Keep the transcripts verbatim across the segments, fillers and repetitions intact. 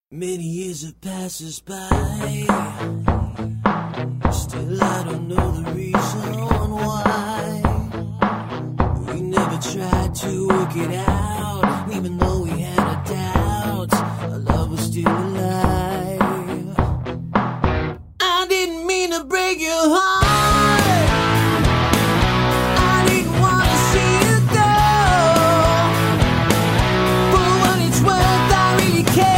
Many years have passed us by. Still I don't know the reason why. We never tried to work it out. Even though we had our doubts, our love was still alive. I didn't mean to break your heart. I didn't want to see you go. For what it's worth, I really care.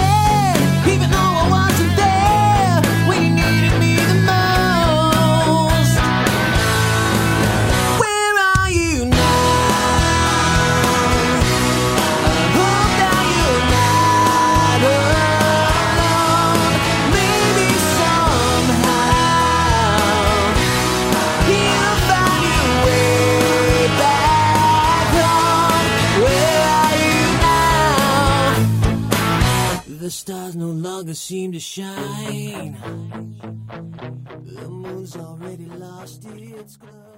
The stars no longer seem to shine. The moon's already lost its glow.